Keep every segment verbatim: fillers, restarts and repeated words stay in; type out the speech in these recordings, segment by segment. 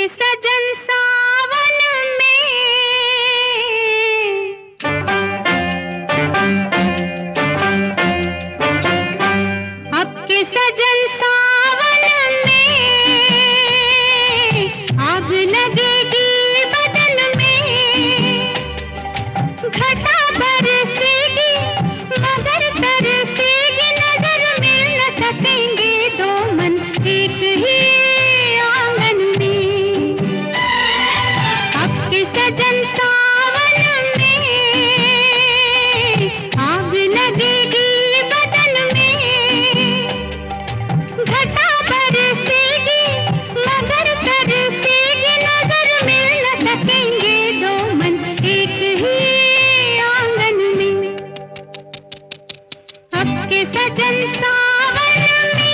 के सजन सावन में, अब के सजन सावन में आग लगेगी बदन में, घटा बरसेगी मगर तरसेगी नजर, मिल न सकेंगे दो मन एक ही आंगन में। अब के सजन सावन में आग लगेगी बदन में, घटा बरसेगी मगर तरसेगी नजर, मिल न सकेंगे दो मन एक ही आंगन में। अब के सजन सावन में।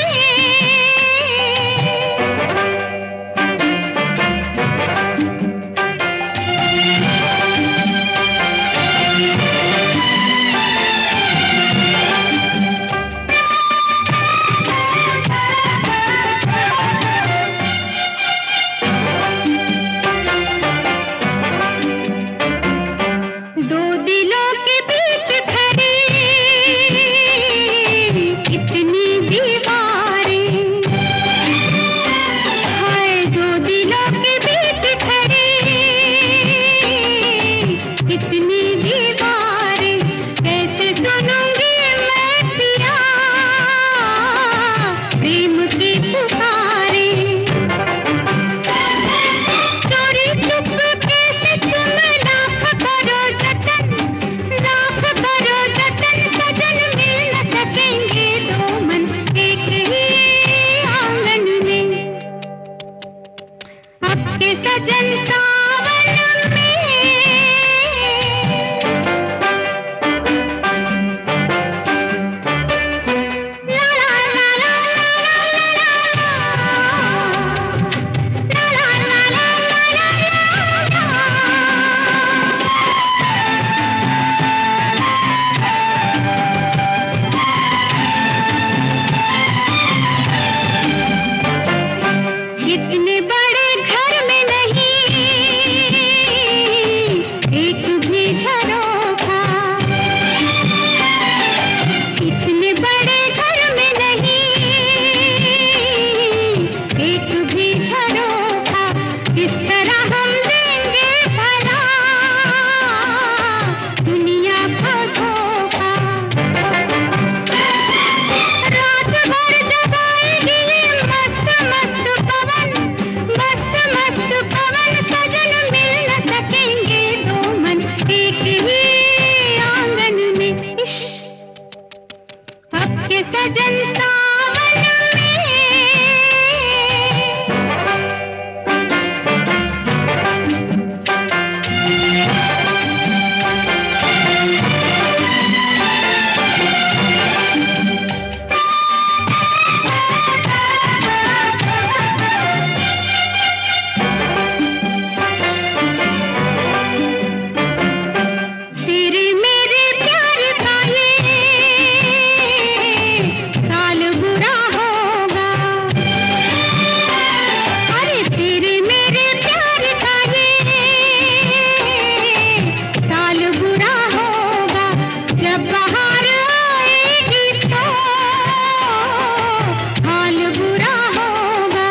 दो दिलों के बीच खड़ी इतनी दीवारें, हाय दो दिलों के बीच खड़ी इतनी दीवारें, कैसे सुनूंगी मैं पिया प्रेम की पुकारें। चोरी चुपके से तुम लाख करो जतन, लाख करो जतन सजन, मिल न सकेंगे दो मन एक ही आंगन में। अब के सजन सावन में। ला ला ला ला ला ला ला ला ला ला। इतने बड़े घर में नहीं एक भी झरोखा, इतने बड़े घर में नहीं एक भी झरोखा, किस तरह हम देंगे भला दुनिया को धोखा। रात भर जगाएगी मस्त मस्त पवन, मस्त मस्त पवन सजन, मिल न सकेंगे दो मन एक ही आंगन में। इश्श, अब के सजन सावन में। तेरे मेरे प्यार का ये साल बुरा होगा, अरे तेरे मेरे प्यार का ये साल बुरा होगा, जब बहार आएगी तो हाल बुरा होगा।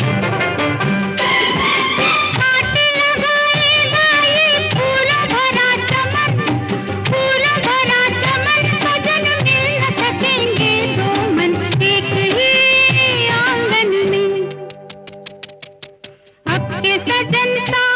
काट लगाएगा ये फूलों भरा चमन, फूलों भरा चमन सजन, मिल न सकेंगे दो मन एक ही आंगन में। अब के सजन सा